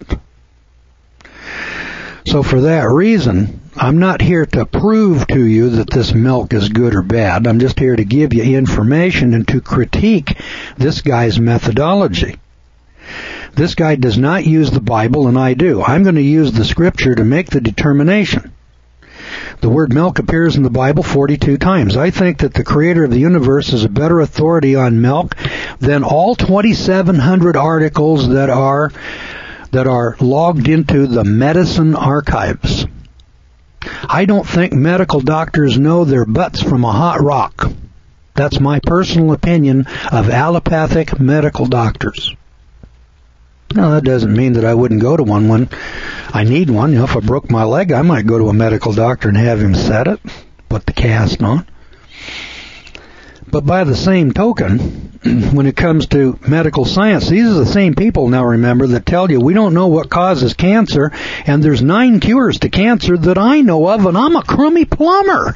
Speaker 1: So for that reason, I'm not here to prove to you that this milk is good or bad. I'm just here to give you information and to critique this guy's methodology. This guy does not use the Bible, and I do. I'm going to use the Scripture to make the determination. The word milk appears in the Bible 42 times. I think that the Creator of the universe is a better authority on milk than all 2,700 articles that are logged into the medicine archives. I don't think medical doctors know their butts from a hot rock. That's my personal opinion of allopathic medical doctors. Now, that doesn't mean that I wouldn't go to one when I need one. You know, if I broke my leg, I might go to a medical doctor and have him set it, put the cast on. But by the same token, when it comes to medical science, these are the same people, now remember, that tell you we don't know what causes cancer, and there's 9 cures to cancer that I know of, and I'm a crummy plumber.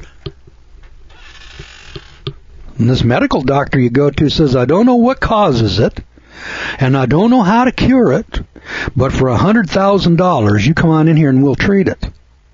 Speaker 1: And this medical doctor you go to says, I don't know what causes it, and I don't know how to cure it, but for $100,000, you come on in here and we'll treat it.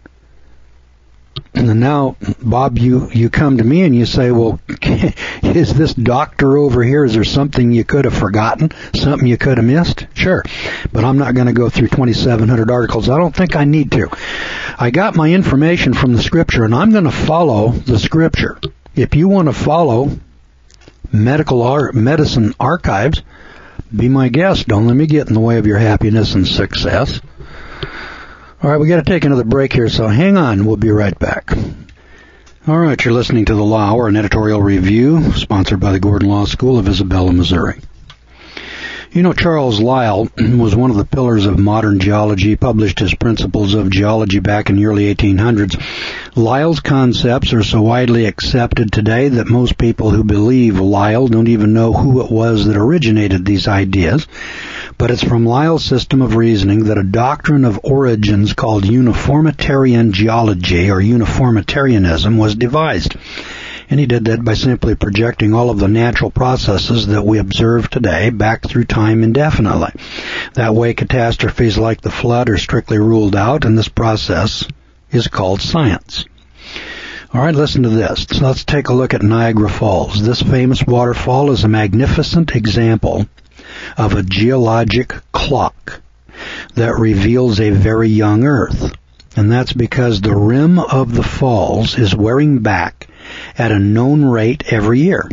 Speaker 1: And now, Bob, you come to me and you say, well, is this doctor over here, is there something you could have forgotten, something you could have missed? Sure, but I'm not going to go through 2,700 articles. I don't think I need to. I got my information from the Scripture, and I'm going to follow the Scripture. If you want to follow medicine archives, be my guest. Don't let me get in the way of your happiness and success. All right, we got to take another break here, so hang on. We'll be right back. All right, you're listening to The Law Hour, an editorial review sponsored by the Gordon Law School of Isabella, Missouri. You know, Charles Lyell was one of the pillars of modern geology, published his Principles of Geology back in the early 1800s. Lyell's concepts are so widely accepted today that most people who believe Lyell don't even know who it was that originated these ideas. But it's from Lyell's system of reasoning that a doctrine of origins called uniformitarian geology, or uniformitarianism, was devised. And he did that by simply projecting all of the natural processes that we observe today back through time indefinitely. That way, catastrophes like the flood are strictly ruled out, and this process is called science. All right, listen to this. So let's take a look at Niagara Falls. This famous waterfall is a magnificent example of a geologic clock that reveals a very young Earth. And that's because the rim of the falls is wearing back at a known rate every year.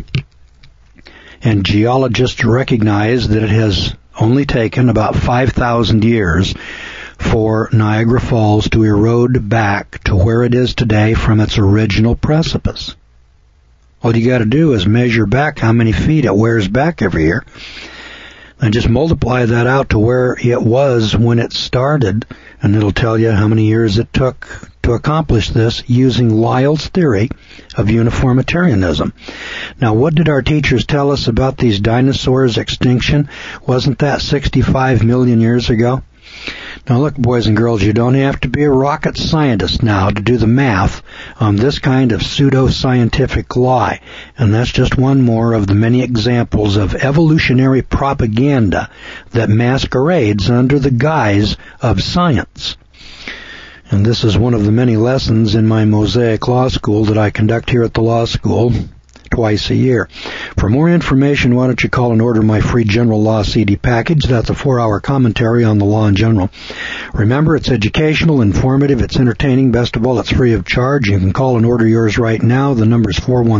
Speaker 1: And geologists recognize that it has only taken about 5,000 years for Niagara Falls to erode back to where it is today from its original precipice. All you got to do is measure back how many feet it wears back every year, and just multiply that out to where it was when it started, and it'll tell you how many years it took to accomplish this using Lyell's theory of uniformitarianism. Now, what did our teachers tell us about these dinosaurs' extinction? Wasn't that 65 million years ago? Now look, boys and girls, you don't have to be a rocket scientist now to do the math on this kind of pseudo-scientific lie. And that's just one more of the many examples of evolutionary propaganda that masquerades under the guise of science. And this is one of the many lessons in my Mosaic Law School that I conduct here at the law school twice a year. For more information, why don't you call and order my free General Law CD package. That's a 4-hour commentary on the law in general. Remember, it's educational, informative, it's entertaining. Best of all, it's free of charge. You can call and order yours right now. The number is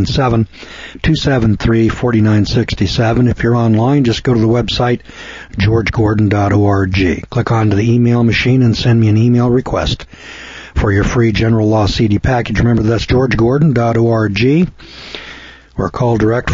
Speaker 1: 417-273-4967. If you're online, just go to the website, georgegordon.org. Click onto the email machine and send me an email request for your free General Law CD package. Remember, that's georgegordon.org. Or call direct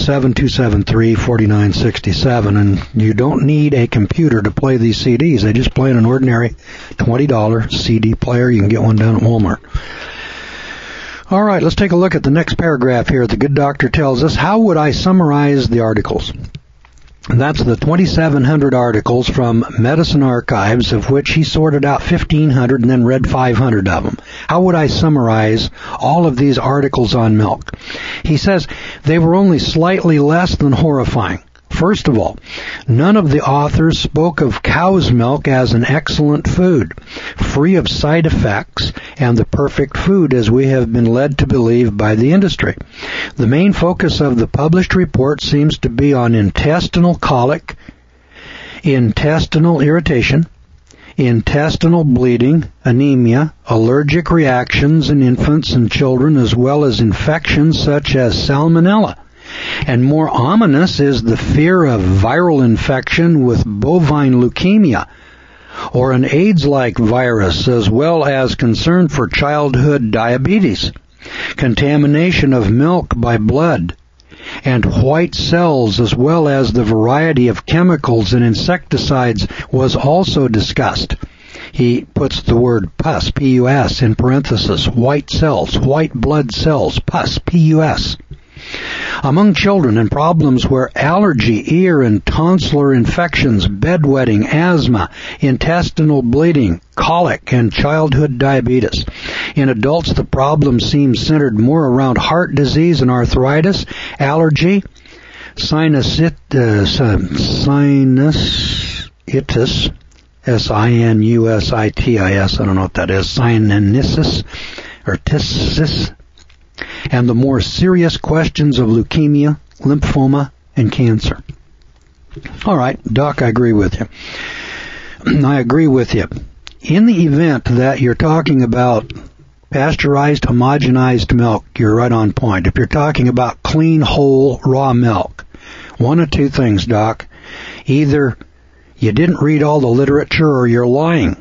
Speaker 1: 417-273-4967. And you don't need a computer to play these CDs. They just play in an ordinary $20 CD player. You can get one down at Walmart. All right, let's take a look at the next paragraph here. The good doctor tells us, how would I summarize the articles? That's the 2,700 articles from Medicine Archives, of which he sorted out 1,500 and then read 500 of them. How would I summarize all of these articles on milk? He says they were only slightly less than horrifying. First of all, none of the authors spoke of cow's milk as an excellent food, free of side effects, and the perfect food as we have been led to believe by the industry. The main focus of the published report seems to be on intestinal colic, intestinal irritation, intestinal bleeding, anemia, allergic reactions in infants and children, as well as infections such as salmonella. And more ominous is the fear of viral infection with bovine leukemia or an AIDS-like virus, as well as concern for childhood diabetes, contamination of milk by blood, and white cells, as well as the variety of chemicals and insecticides was also discussed. He puts the word pus, P-U-S, in parentheses, white cells, white blood cells, pus, P-U-S. Among children, and problems were allergy, ear and tonsillar infections, bedwetting, asthma, intestinal bleeding, colic, and childhood diabetes. In adults, the problem seems centered more around heart disease and arthritis, allergy, sinusitis, S-I-N-U-S-I-T-I-S, I don't know what that is, sinusitis, or ptisis, and the more serious questions of leukemia, lymphoma, and cancer. All right, Doc, I agree with you. I agree with you. In the event that you're talking about pasteurized, homogenized milk, you're right on point. If you're talking about clean, whole, raw milk, one of two things, Doc. Either you didn't read all the literature or you're lying.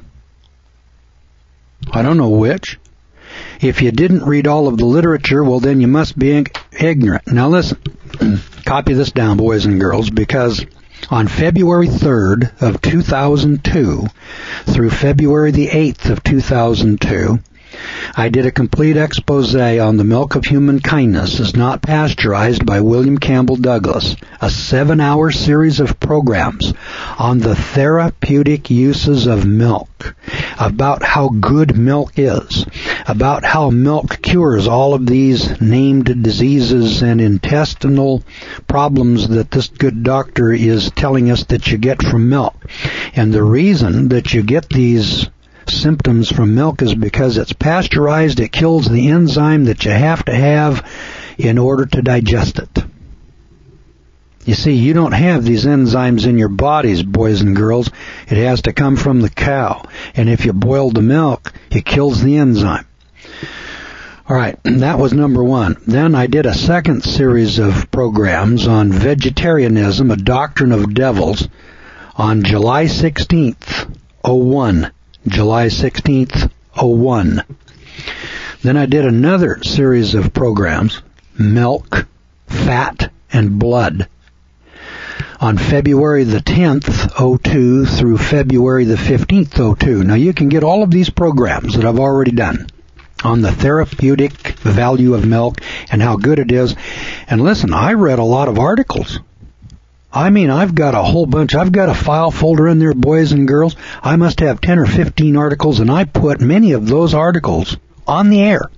Speaker 1: I don't know which. If you didn't read all of the literature, well, then you must be ignorant. Now listen, copy this down, boys and girls, because On February 3rd of 2002 through February the 8th of 2002, I did a complete expose on The Milk of Human Kindness is Not Pasteurized by William Campbell Douglas, a 7-hour series of programs on the therapeutic uses of milk, about how good milk is, about how milk cures all of these named diseases and intestinal problems that this good doctor is telling us that you get from milk. And the reason that you get these symptoms from milk is because it's pasteurized. It kills the enzyme that you have to have in order to digest it. You see, you don't have these enzymes in your bodies, boys and girls. It has to come from the cow. And if you boil the milk, it kills the enzyme. All right, that was number one. Then I did a second series of programs on vegetarianism, a doctrine of devils, on July 16th, 01. July 16th, 01. Then I did another series of programs, milk, fat, and blood, on February the 10th, 02 through February the 15th, 02. Now you can get all of these programs that I've already done on the therapeutic value of milk and how good it is. And listen, I read a lot of articles. I mean, I've got a whole bunch. I've got a file folder in there, boys and girls. I must have 10 or 15 articles, and I put many of those articles on the air.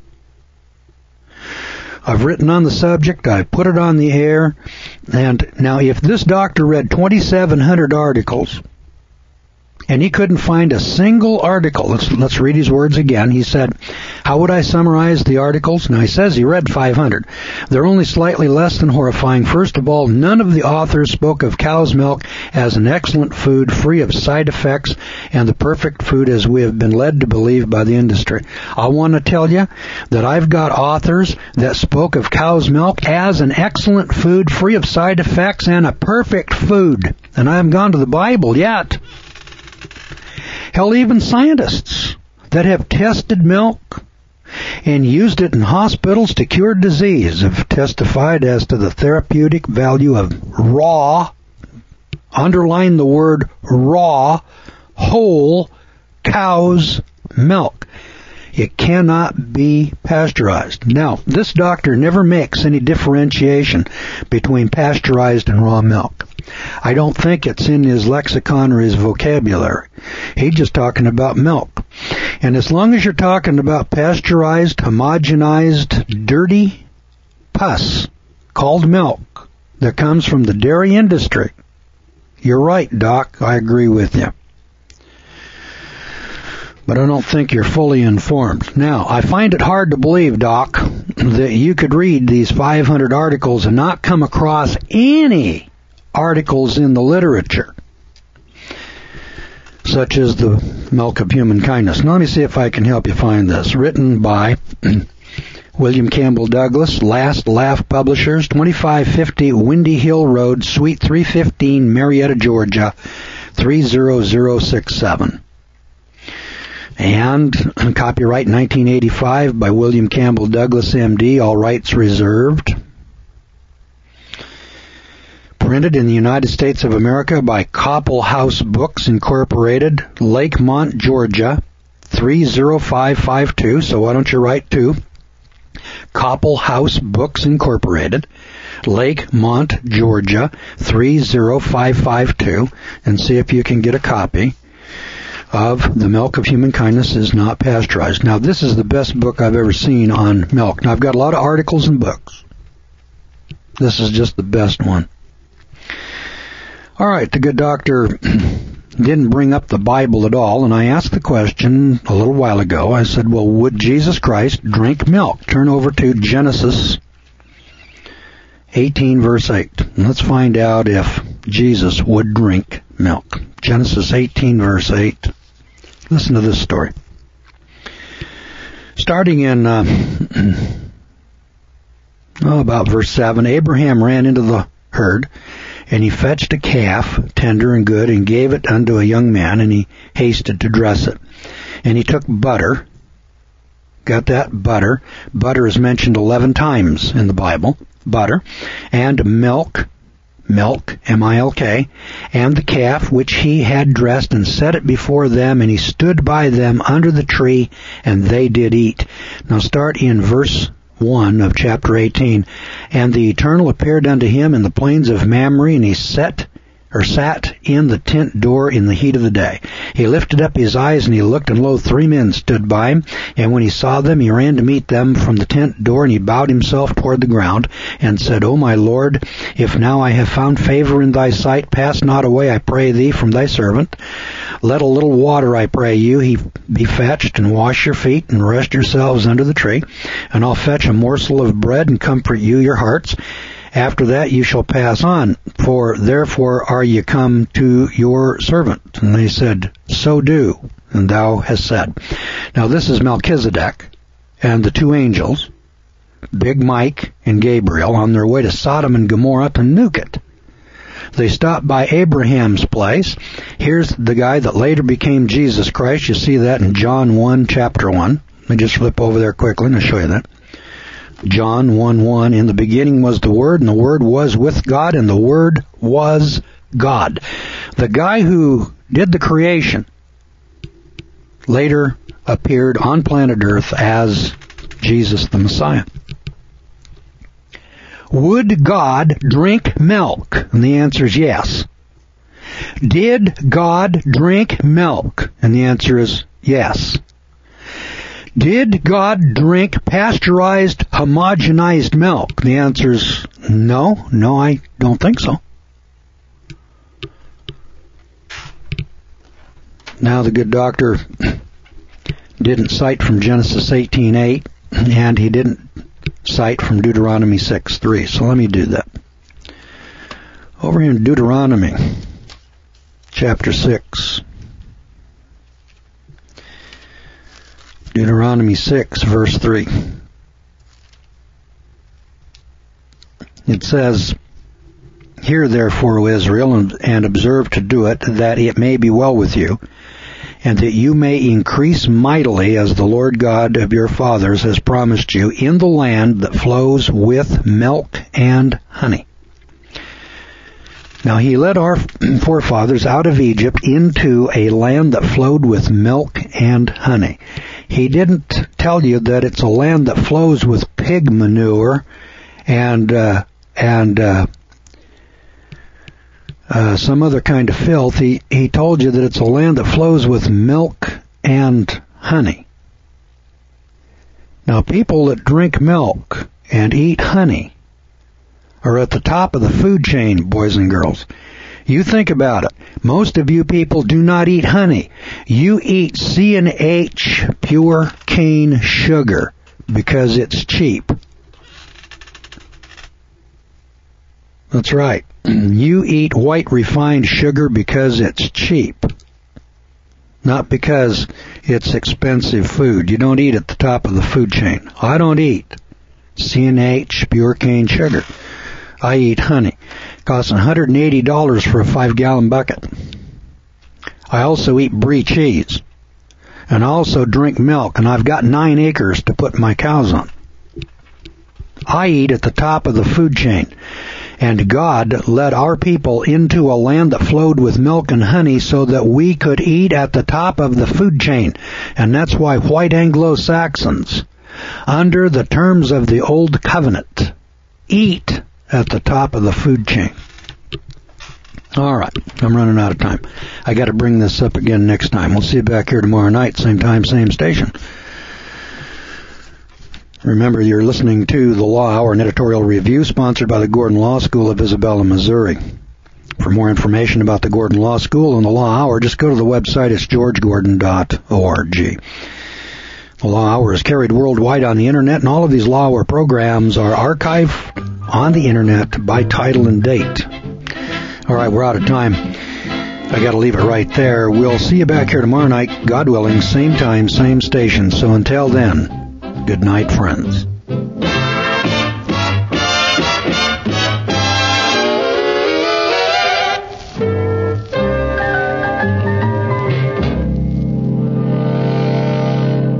Speaker 1: I've written on the subject. I put it on the air. And now, if this doctor read 2,700 articles, and he couldn't find a single article. Let's read his words again. He said, how would I summarize the articles? Now, he says he read 500. They're only slightly less than horrifying. First of all, none of the authors spoke of cow's milk as an excellent food, free of side effects, and the perfect food as we have been led to believe by the industry. I want to tell you that I've got authors that spoke of cow's milk as an excellent food, free of side effects, and a perfect food. And I haven't gone to the Bible yet. Hell, even scientists that have tested milk and used it in hospitals to cure disease have testified as to the therapeutic value of raw, underline the word raw, whole cow's milk. It cannot be pasteurized. Now, this doctor never makes any differentiation between pasteurized and raw milk. I don't think it's in his lexicon or his vocabulary. He's just talking about milk. And as long as you're talking about pasteurized, homogenized, dirty pus called milk that comes from the dairy industry, you're right, Doc. I agree with you. But I don't think you're fully informed. Now, I find it hard to believe, Doc, that you could read these 500 articles and not come across any articles in the literature, such as The Milk of Human Kindness. Now, let me see if I can help you find this. Written by William Campbell Douglas, Last Laugh Publishers, 2550 Windy Hill Road, Suite 315, Marietta, Georgia, 30067. And copyright 1985 by William Campbell Douglas, M.D., all rights reserved. Printed in the United States of America by Copple House Books, Incorporated, Lakemont, Georgia, 30552. So why don't you write to Copple House Books, Incorporated, Lakemont, Georgia, 30552, and see if you can get a copy of The Milk of Human Kindness is Not Pasteurized. Now, this is the best book I've ever seen on milk. Now, I've got a lot of articles and books. This is just the best one. All right, the good doctor didn't bring up the Bible at all, and I asked the question a little while ago. I said, well, would Jesus Christ drink milk? Turn over to Genesis 18, verse 8. And let's find out if Jesus would drink milk. Genesis 18, verse 8. Listen to this story. Starting in about verse 7, Abraham ran into the herd, and he fetched a calf, tender and good, and gave it unto a young man, and he hasted to dress it. And he took butter. Got that? Butter. Butter is mentioned 11 times in the Bible. Butter. And milk. milk, M-I-L-K, and the calf which he had dressed, and set it before them, and he stood by them under the tree, and they did eat. Now start in verse 1 of chapter 18. And the Eternal appeared unto him in the plains of Mamre, and he sat in the tent door in the heat of the day. He lifted up his eyes, and he looked, and lo, 3 men stood by him. And when he saw them, he ran to meet them from the tent door, and he bowed himself toward the ground, and said, O my Lord, if now I have found favor in thy sight, pass not away, I pray thee, from thy servant. Let a little water, I pray you, be fetched, and wash your feet, and rest yourselves under the tree. And I'll fetch a morsel of bread, and comfort you your hearts. After that you shall pass on, for therefore are ye come to your servant. And they said, So do, and thou hast said. Now this is Melchizedek and the 2 angels, Big Mike and Gabriel, on their way to Sodom and Gomorrah to nuke it. They stopped by Abraham's place. Here's the guy that later became Jesus Christ. You see that in John 1, chapter 1. Let me just flip over there quickly and I'll show you that. John 1:1, in the beginning was the Word, and the Word was with God, and the Word was God. The guy who did the creation later appeared on planet Earth as Jesus the Messiah. Would God drink milk? And the answer is yes. Did God drink milk? And the answer is yes. Did God drink pasteurized, homogenized milk? The answer is no. No, I don't think so. Now the good doctor didn't cite from Genesis 18:8, and he didn't cite from Deuteronomy 6:3. So let me do that. Over here in Deuteronomy chapter 6. Deuteronomy 6, verse 3. It says, Hear therefore, O Israel, and observe to do it, that it may be well with you, and that you may increase mightily, as the Lord God of your fathers has promised you, in the land that flows with milk and honey. Now he led our forefathers out of Egypt into a land that flowed with milk and honey. He didn't tell you that it's a land that flows with pig manure and some other kind of filth. He told you that it's a land that flows with milk and honey. Now people that drink milk and eat honey are at the top of the food chain, boys and girls. You think about it. Most of you people do not eat honey. You eat C&H pure cane sugar because it's cheap. That's right. You eat white refined sugar because it's cheap. Not because it's expensive food. You don't eat at the top of the food chain. I don't eat C&H pure cane sugar. I eat honey. It costs $180 for a 5-gallon bucket. I also eat brie cheese. And I also drink milk, and I've got 9 acres to put my cows on. I eat at the top of the food chain. And God led our people into a land that flowed with milk and honey so that we could eat at the top of the food chain. And that's why white Anglo-Saxons, under the terms of the Old Covenant, eat at the top of the food chain. All right, I'm running out of time. I got to bring this up again next time. We'll see you back here tomorrow night, same time, same station. Remember, you're listening to The Law Hour, an editorial review sponsored by the Gordon Law School of Isabella, Missouri. For more information about the Gordon Law School and The Law Hour, just go to the website. It's georgegordon.org. The Law Hour is carried worldwide on the Internet, and all of these Law Hour programs are archived on the Internet by title and date. All right, we're out of time. I got to leave it right there. We'll see you back here tomorrow night, God willing, same time, same station. So until then, good night, friends.